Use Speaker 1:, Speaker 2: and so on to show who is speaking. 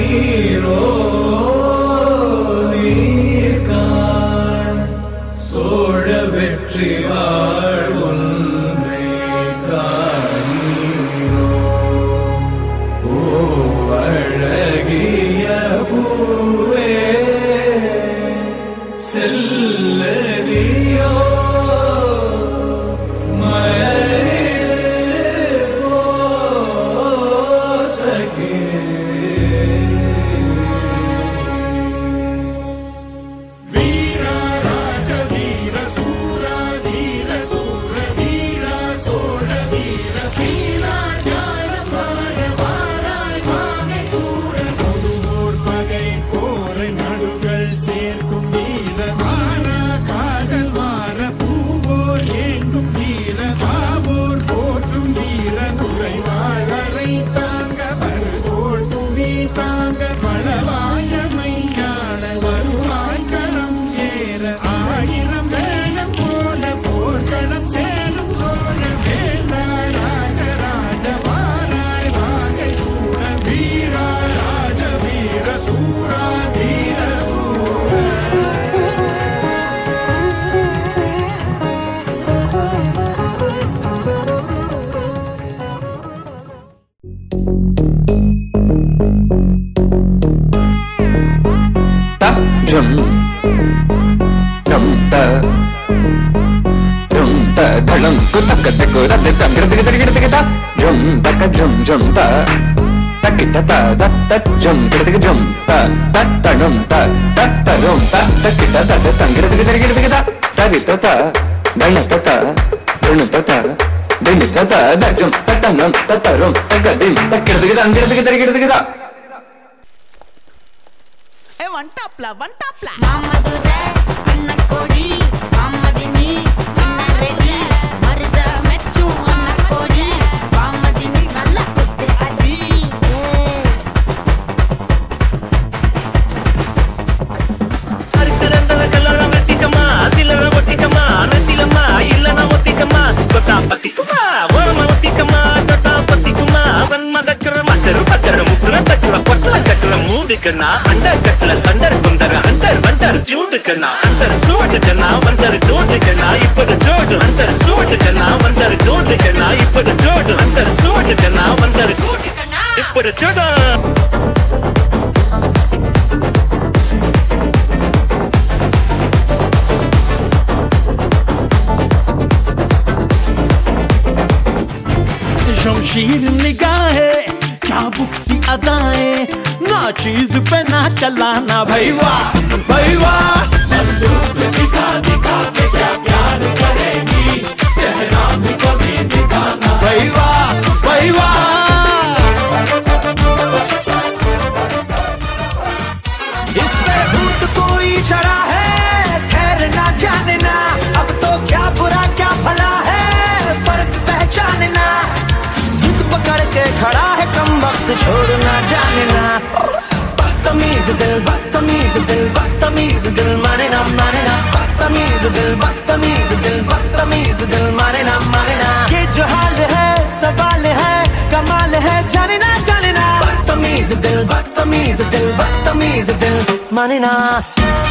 Speaker 1: நீரோ நீர்கான் சோழ வெற்றி வாழ் ஒன்றை காணீரோ ஓ அழகிய பூவே செல்லதியோ
Speaker 2: शमशीर निगाहें क्या बुक्सी अदाएं ना चीज पे ना चलाना भाई वाह दिखा दिखा के क्या प्यार करेगी चेहरा भी कभी दिखाना भाई वाह इस पे भूत कोई चढ़ा है खैर ना जानना अब तो क्या बुरा क्या भला है फर्क पहचानना पकड़ के खड़ा है कम वक्त छोड़ना जानना बदतमीज दिल माने ना बदतमीज दिल माने ना ये जो हाल है सवाल है कमाल है जानना बदतमीज दिल माने ना